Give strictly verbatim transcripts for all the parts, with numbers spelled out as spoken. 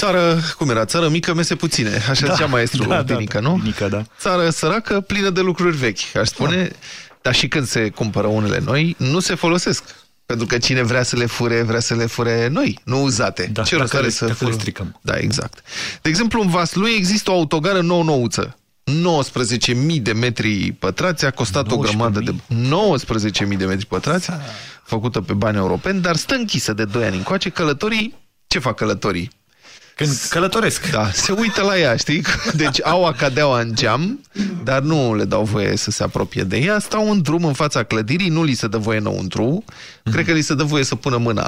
Țară, cum era? Țară mică, mese puține. Așa da, zicea maestrul da, Tinică, da, nu? Tinică, da. Țară săracă, plină de lucruri vechi, aș spune. Da. Dar și când se cumpără unele noi, nu se folosesc. Pentru că cine vrea să le fure, vrea să le fure noi, nu uzate. Da, Celor care le, să le stricăm. Da, exact. De exemplu, în Vaslui există o autogară nou-nouță. nouăsprezece mii de metri pătrați, a costat o grămadă de... nouăsprezece mii de metri pătrați, făcută pe bani europeni, dar stă închisă de doi ani încoace. Călătorii, ce fac călătorii? Când călătoresc. Da, se uită la ea, știi? Deci au acadeaua în geam, dar nu le dau voie să se apropie de ea. Stau în drum în fața clădirii, nu li se dă voie înăuntru. Cred că li se dă voie să pună mâna.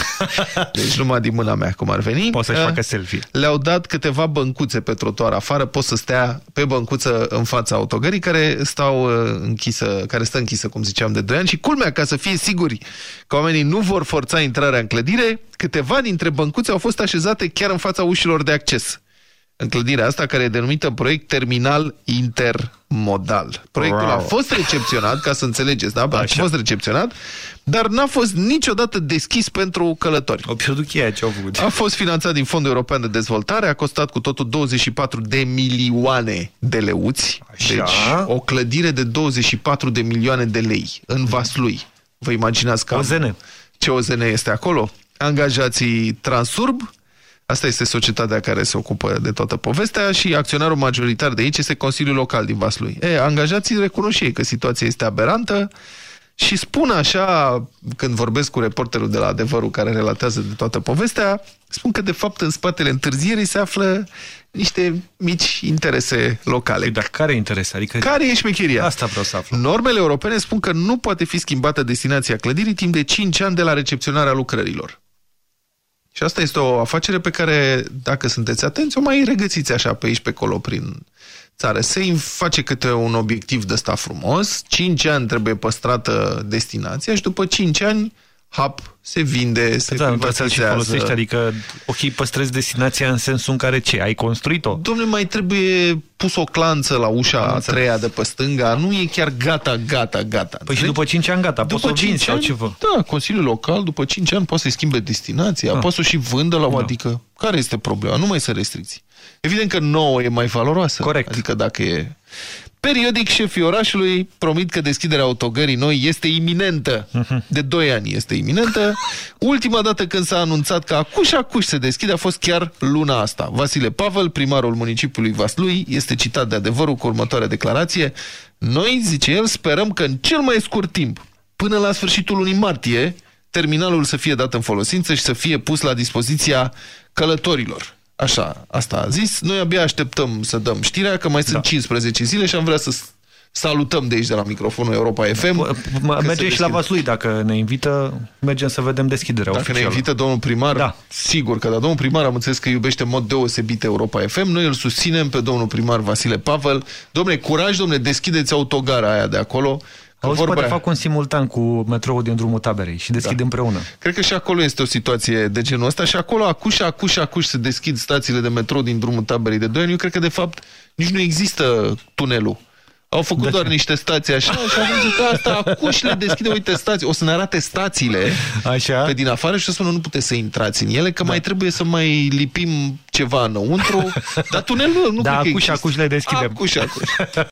Deci numai din mâna mea, cum ar veni. Poți să-și facă selfie. Le-au dat câteva băncuțe pe trotuar afară. Poți să stea pe băncuță în fața autogării, care stau închisă, care stă închisă, cum ziceam, de doi ani. Și culmea, ca să fie siguri că oamenii nu vor forța intrarea în clădire, câteva dintre băncuțe au fost așezate chiar în fața ușilor de acces. În clădirea asta, care e denumită proiect terminal intermodal. Proiectul wow. a fost recepționat, ca să înțelegeți, da? A Așa. fost recepționat, dar n-a fost niciodată deschis pentru călători. O pierdut cheia ce au făcut. A fost finanțat din Fondul European de Dezvoltare, a costat cu totul douăzeci și patru de milioane de leuți. Așa. Deci o clădire de douăzeci și patru de milioane de lei în Vaslui. Vă imaginați că... O Z N. Ce O Z N este acolo? Angajații Transurb, asta este societatea care se ocupă de toată povestea, și acționarul majoritar de aici este Consiliul Local din Vaslui. E, angajații recunosc ei că situația este aberantă și spun așa, când vorbesc cu reporterul de la Adevărul care relatează de toată povestea, spun că de fapt în spatele întârzierii se află niște mici interese locale. Dar care interese? Adică... Care e șmecheria? Asta vreau să aflu. Normele europene spun că nu poate fi schimbată destinația clădirii timp de cinci ani de la recepționarea lucrărilor. Și asta este o afacere pe care, dacă sunteți atenți, o mai regăsiți așa pe aici, pe acolo, prin țară. Se face câte un obiectiv de ăsta frumos, cinci ani trebuie păstrată destinația și după cinci ani, hap, se vinde, se da, privatizează. Și folosește, adică, ok, păstrezi destinația în sensul în care ce? Ai construit-o? Dom'le, mai trebuie pus o clanță la ușa a treia de pe stânga, nu e chiar gata, gata, gata. Păi și după cinci ani gata, poți să o vinzi sau ceva? Da, Consiliul Local după cinci ani poate să-i schimbe destinația, ah. poate să o și vândă la o, da. Adică, care este problema? Nu mai sunt restricții. Evident că nouă e mai valoroasă. Corect. Adică dacă e... Periodic, șefii orașului promit că deschiderea autogării noi este iminentă. De doi ani este iminentă. Ultima dată când s-a anunțat că acuș-acuș se deschide a fost chiar luna asta. Vasile Pavel, primarul municipiului Vaslui, este citat de Adevărul cu următoarea declarație. Noi, zice el, sperăm că în cel mai scurt timp, până la sfârșitul lunii martie, terminalul să fie dat în folosință și să fie pus la dispoziția călătorilor. Așa, asta a zis. Noi abia așteptăm să dăm știrea, că mai sunt da. cincisprezece zile și am vrea să salutăm de aici, de la microfonul Europa F M. Mergem și la Vaslui, dacă ne invită, mergem să vedem deschiderea dacă oficială. Ne invită domnul primar, da. Sigur că da. Domnul primar am înțeles că iubește în mod deosebit Europa F M. Noi îl susținem pe domnul primar Vasile Pavel. Dom'le, curaj, dom'le, deschideți autogara aia de acolo. Auzi, poate aia... fac un simultan cu metroul din Drumul Taberei și deschid da. împreună. Cred că și acolo este o situație de genul ăsta și acolo acuș, acuș, acuș se deschid stațiile de metrou din Drumul Taberei de doi ani. Eu cred că de fapt nici nu există tunelul. Au făcut de doar ce? niște stații așa și am zis că asta acuș le deschide, uite stații. O să ne arate stațiile așa? Pe din afară și să spună nu puteți să intrați în ele, că da. mai trebuie să mai lipim ceva înăuntru. Dar tunelul nu da, cred acuș, că acuș le deschidem. Acuș, acuș.